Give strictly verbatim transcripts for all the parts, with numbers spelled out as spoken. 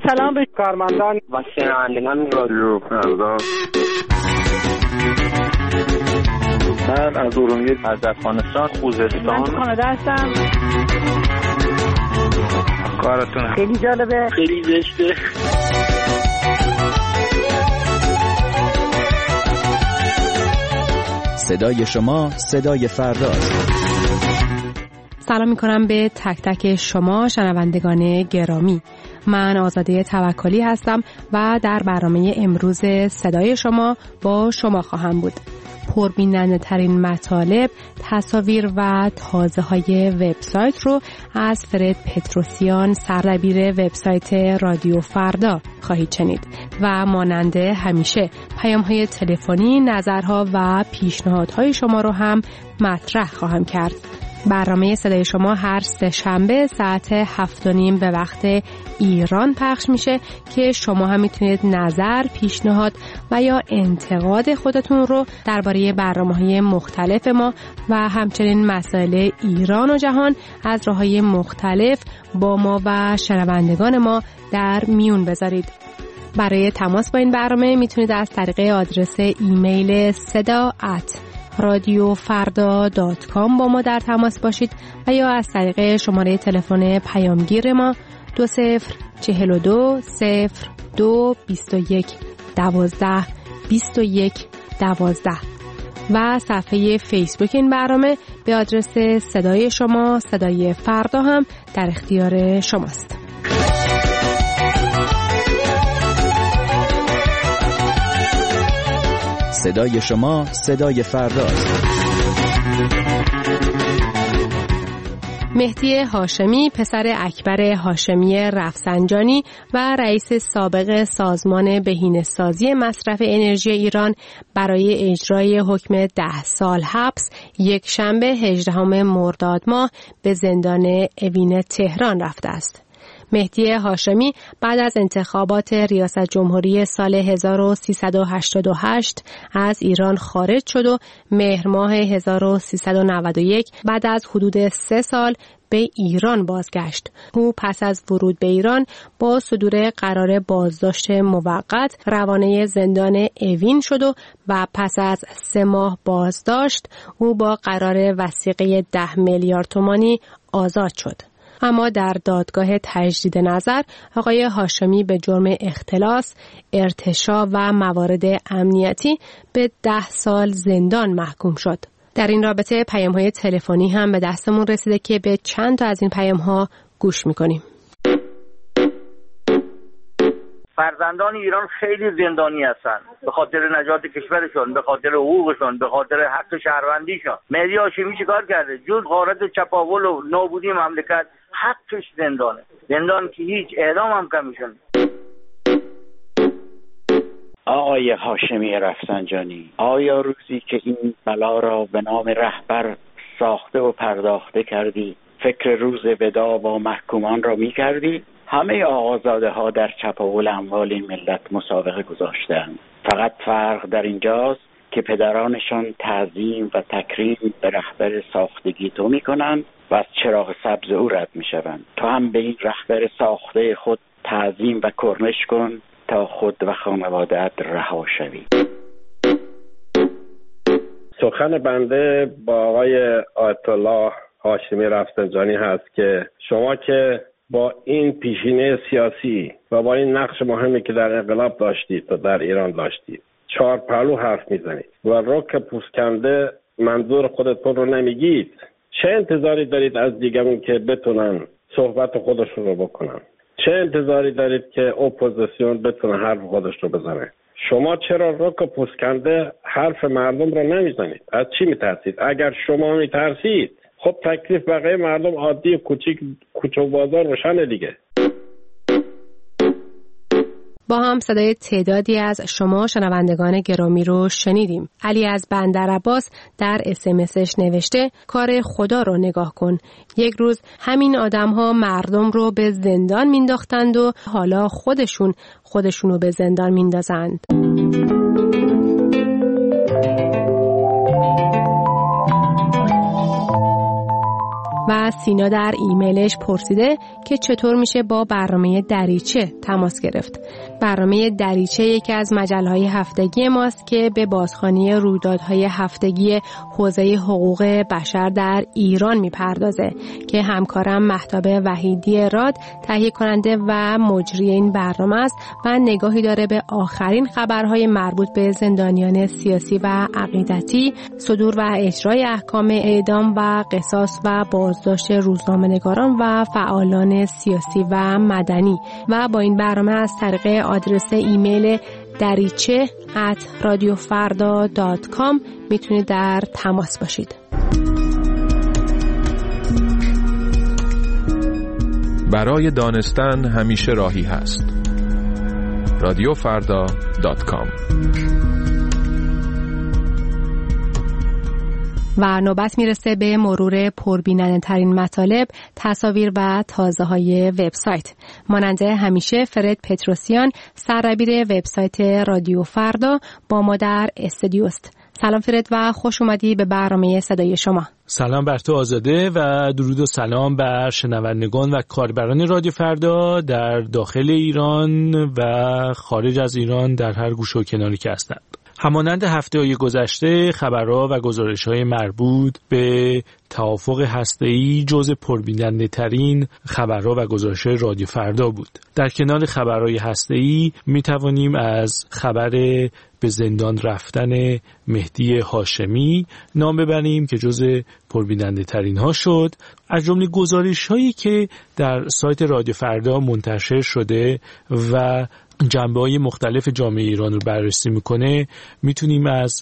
سلام به کارمندان و شنوندگان رادیو فردا. من از ارومیه، از افغانستان، خوزستان. من کانادا هستم. کارتون خیلی جالبه، خیلی زشته. صدای شما صدای فرداست. سلام میکنم به تک تک شما شنوندگان گرامی. من آزاده توکلی هستم و در برنامه امروز صدای شما با شما خواهم بود. پربیننده ترین مطالب، تصاویر و تازه های وبسایت رو از فرد پتروسیان، سردبیر وبسایت رادیو فردا خواهید شنید و مانند همیشه پیام های تلفنی، نظرها و پیشنهادهای شما رو هم مطرح خواهم کرد. برنامه صدای شما هر سه شنبه ساعت هفت و نیم به وقت ایران پخش میشه که شما هم میتونید نظر، پیشنهاد و یا انتقاد خودتون رو درباره برنامه‌های مختلف ما و همچنین مسائل ایران و جهان از راه‌های مختلف با ما و شنوندگان ما در میون بذارید. برای تماس با این برنامه میتونید از طریق آدرس ایمیل صدا ات رادیو فردا دات کام با ما در تماس باشید و یا از طریق شماره تلفن پیامگیر ما دو صفر چهل و دو صفر دو بیست و یک دوازده بیست و یک دوازده و صفحه فیسبوک این برنامه به آدرس صدای شما صدای فردا هم در اختیار شماست. صدای شما صدای فرداست. مهدی هاشمی پسر اکبر هاشمی رفسنجانی و رئیس سابق سازمان بهینه‌سازی مصرف انرژی ایران برای اجرای حکم ده سال حبس یک شنبه هجدهم مرداد ماه به زندان اوین تهران رفته است. مهدی هاشمی بعد از انتخابات ریاست جمهوری سال هزار و سیصد و هشتاد و هشت از ایران خارج شد و مهر ماه هزار و سیصد و نود و یک بعد از حدود سه سال به ایران بازگشت. او پس از ورود به ایران با صدور قرار بازداشت موقت روانه زندان اوین شد و, و پس از سه ماه بازداشت او با قرار وثیقه ده میلیارد تومانی آزاد شد. اما در دادگاه تجدید نظر آقای هاشمی به جرم اختلاس، ارتشاء و موارد امنیتی به ده سال زندان محکوم شد. در این رابطه پیام‌های تلفنی هم به دستمون رسیده که به چند تا از این پیام‌ها گوش می‌کنیم. فرزندان ایران خیلی زندانی هستن به خاطر نجات کشورشون، به خاطر حقوقشون، به خاطر حق شهروندیشون. مهدی هاشمی چیکار کرده؟ جز غارت چپاول و نابودی مملکت حقش زندانه. زندان که هیچ، اعدام هم کمیشون. آقای هاشمی رفسنجانی، آیا روزی که این بلا را به نام رهبر ساخته و پرداخته کردی فکر روز ودا با محکومان را می کردی؟ همه آقازاده ها در چپاول اموال این ملت مسابقه گذاشتند. فقط فرق در اینجاست که پدرانشان تعظیم و تکریم به رهبر ساختگی تو می کنند و از چراغ سبز او رد می شوند. تو هم به این رهبر ساخته خود تعظیم و کرمش کن تا خود و خانواده‌ات رها شوی. سخن بنده با آقای آیت الله هاشمی رفسنجانی هست که شما که با این پیشینه سیاسی و با این نقش مهمی که در انقلاب داشتید و در ایران داشتید چهار پهلو حرف میزنید و رک پوسکنده منظور خودتون رو نمیگید، چه انتظاری دارید از دیگران که بتونن صحبت خودشون رو بکنن؟ چه انتظاری دارید که اپوزیسیون بتونه حرف خودش رو بزنه؟ شما چرا رک پوسکنده حرف مردم رو نمیزنید؟ از چی میترسید؟ اگر شما میترسید خب تکلیف بقیه مردم عادی و کوچیک کوچه و بازار روشنه دیگه. با هم صدای تعدادی از شما شنوندگان گرامی رو شنیدیم. علی از بندرعباس در اس ام اسش نوشته کار خدا رو نگاه کن. یک روز همین آدم‌ها مردم رو به زندان مینداختند و حالا خودشون خودشونو به زندان میندازند. و سینا در ایمیلش پرسیده که چطور میشه با برنامه دریچه تماس گرفت. برنامه دریچه یکی از مجله‌های هفتگی ماست که به بازخوانی رویدادهای هفتگی حوزه حقوق بشر در ایران میپردازه که همکارم مهتاب وحیدی راد تهیه کننده و مجری این برنامه است و نگاهی داره به آخرین خبرهای مربوط به زندانیان سیاسی و عقیدتی، صدور و اجرای احکام اعدام و قصاص و بازداشت روزنامه‌نگاران و فعالان سیاسی و مدنی. و با این برنامه از طریق آدرس ایمیل دریچه ات رادیو فردا دات کام میتونید در تماس باشید. برای دانستن همیشه راهی هست. رادیو فردا دات کام. و نوبت میرسه به مرور پربیننده ترین مطالب، تصاویر و تازه های وبسایت. مانند همیشه فرد پتروسیان سردبیر وبسایت رادیو فردا با ما در استودیوست. سلام فرد و خوش اومدی به برنامه صدای شما. سلام بر تو آزاده و درود و سلام بر شنوندگان و کاربران رادیو فردا در داخل ایران و خارج از ایران در هر گوشه و کناری که هستند. همانند هفته‌های گذشته خبرها و گزارش‌های مربوط به توافق هسته‌ای جزء پربیننده ترین خبرها و گزارش‌های رادیو فردا بود. در کنار خبرهای هسته‌ای می‌توانیم از خبر به زندان رفتن مهدی هاشمی نام ببریم که جزء پربیننده ترین ها شد. از جمله گزارش‌هایی که در سایت رادیو فردا منتشر شده و جنبه‌های مختلف جامعه ایران رو بررسی میکنه، میتونیم از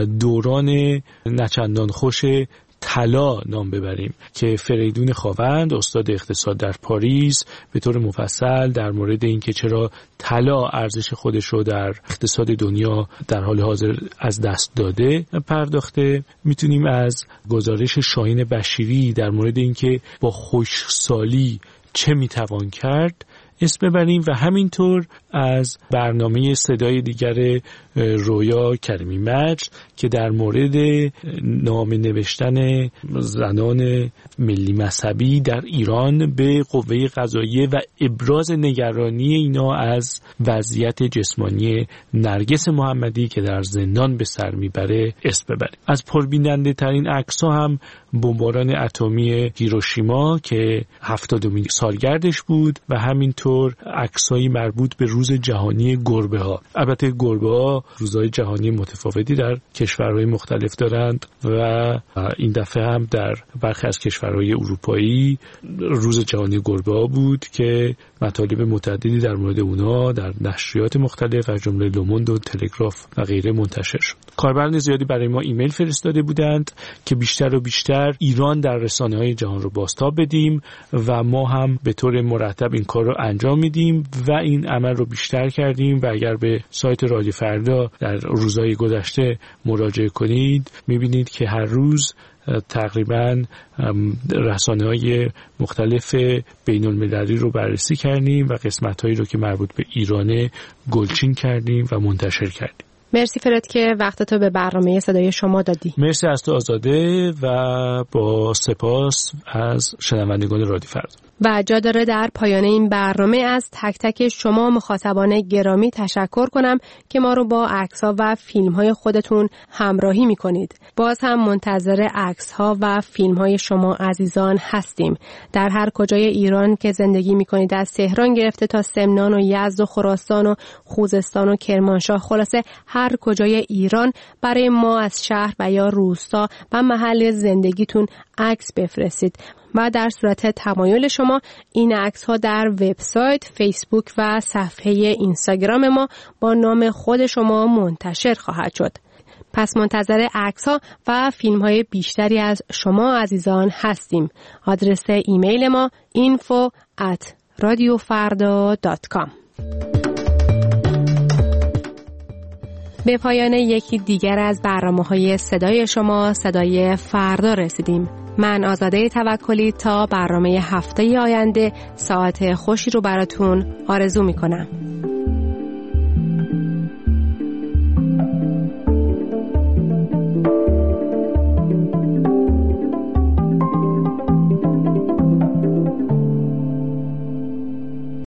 دوران نچندان خوش طلا نام ببریم که فریدون خاوند استاد اقتصاد در پاریس به طور مفصل در مورد اینکه چرا طلا ارزش خودش رو در اقتصاد دنیا در حال حاضر از دست داده پرداخته. میتونیم از گزارش شاهین بشیری در مورد اینکه با خشکسالی چه میتوان کرد اسم ببریم و همینطور از برنامه صدای دیگر رویا کریمی مجد که در مورد نامه نوشتن زنان ملی مذهبی در ایران به قوه قضاییه و ابراز نگرانی اینا از وضعیت جسمانی نرگس محمدی که در زندان به سر میبره اسم ببریم. از پربیننده ترین عکس‌ها هم بمباران اتمی هیروشیما که هفتادمین سالگردش بود و همینطور عکس‌های مربوط به روز جهانی گربه ها. البته گربه ها روزهای جهانی متفاوتی در کشورهای مختلف دارند و این دفعه هم در برخی از کشورهای اروپایی روز جهانی گربه ها بود که مطالب متعددی در مورد اونا در نشریات مختلف از جمله لوموند و تلگراف و غیره منتشر شد. کاربران زیادی برای ما ایمیل فرستاده بودند که بیشتر و بیشتر ایران در رسانه‌های جهان رو بازتاب بدیم و ما هم به طور مرتب این کار رو انجام میدیم و این عمل رو بیشتر کردیم و اگر به سایت رادیو فردا در روزهای گذشته مراجعه کنید میبینید که هر روز تقریباً رسانه‌های مختلف بین المللی رو بررسی کردیم و قسمت‌هایی رو که مربوط به ایرانه گلچین کردیم و منتشر کردیم. مرسی فرد که وقتتو به برنامه صدای شما دادی. مرسی از تو آزاده و با سپاس از شنوندگان رادیو فردا. و جا داره در پایان این برنامه از تک تک شما مخاطبان گرامی تشکر کنم که ما رو با عکس‌ها و فیلم‌های خودتون همراهی می‌کنید. باز هم منتظر عکس‌ها و فیلم‌های شما عزیزان هستیم. در هر کجای ایران که زندگی می‌کنید، از تهران گرفته تا سمنان و یزد و خراسان و خوزستان و کرمانشاه، خلاصه هر کجای ایران برای ما از شهر و یا روستا و محل زندگیتون عکس بفرستید و در صورت تمایل شما این عکس ها در وبسایت، فیسبوک و صفحه اینستاگرام ما با نام خود شما منتشر خواهد شد. پس منتظر عکس ها و فیلم های بیشتری از شما عزیزان هستیم. آدرس ایمیل ما info at radiofarda dot com. به پایان یکی دیگر از برنامه‌های صدای شما، صدای فردا رسیدیم. من آزاده توکلی تا برنامه هفته آینده ساعت خوشی رو براتون آرزو می‌کنم.